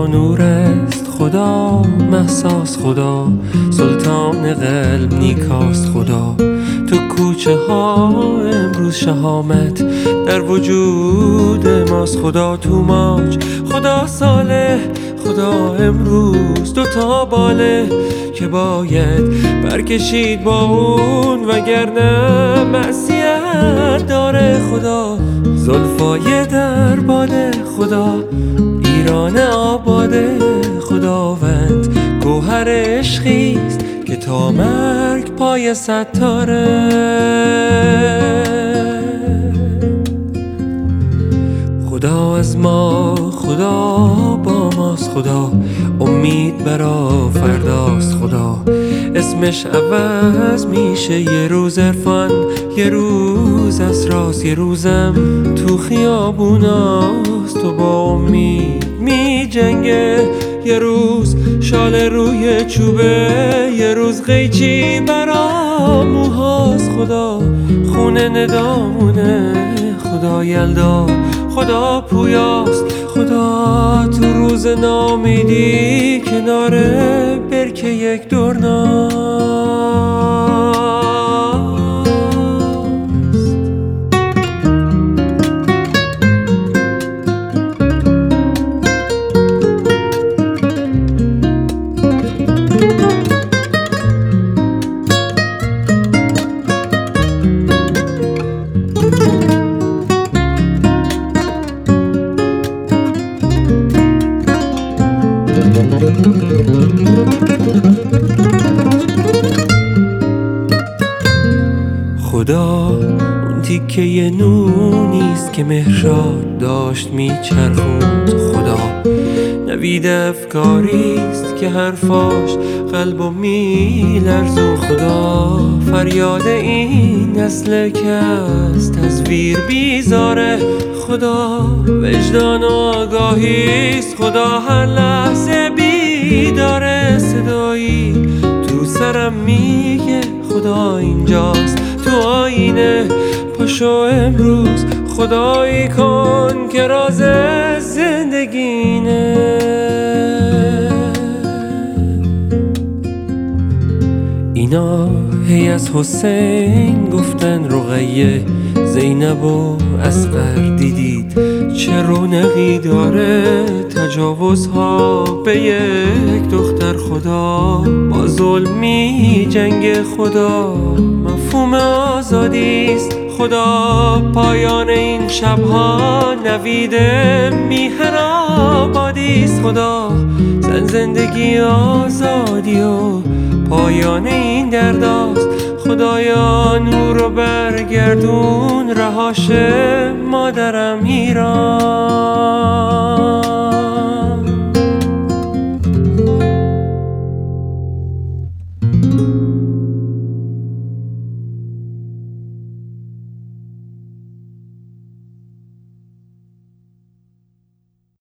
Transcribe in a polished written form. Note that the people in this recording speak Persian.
خدا نور است، خدا مهساس، خدا سلطان قلب نیکاست، خدا تو کوچه ها امروز شهامت در وجود ماست، خدا تو ماج، خدا صالح، خدا امروز دوتا باله که باید برکشید با اون وگرنه معصیت داره، خدا زلفای در باده، خدا ایران آباده، خداوند گوهر عشقیست که تا مرگ پای ستاره. خدا از ما، خدا با ماست، خدا امید برا فرداست، خدا اسمش عوض میشه، یه روز عرفان، یه روز اسراست، یه روزم تو خیابوناست، تو با امید می جنگه، یه روز شال روی چوبه، یه روز قیچی برا موهاست، خدا خونه ندامونه، خدا یلدا، خدا پویاست، خدا تو روز نامیدی کنار برکه یک دورناست. خدا اون تیکه نونیست که مهرشاد داشت میچرخوند، خدا نوید افکاریست که حرفاش قلبو میلرزون، خدا فریاد این نسل که از تصویر بیزاره، خدا وجدان و آگاهیست، خدا هر لحظه بیداره، صدایی تو سرم میگه خدا اینجاست تو آینه، پاشو امروز خدایی کن که راز زندگینه. اینا هی از حسین گفتن رقیه، زینب و اصغر دیدید چه رونقی داره، تجاوزها به یک دختر، خدا با ظلم می جنگ، خدا مفهوم آزادیست، خدا پایان این شبها نوید میهن آبادیست، خدا زن زندگی آزادی و پایان این درداست، خدایا نور رو برگردون رهاش مادرم ایران.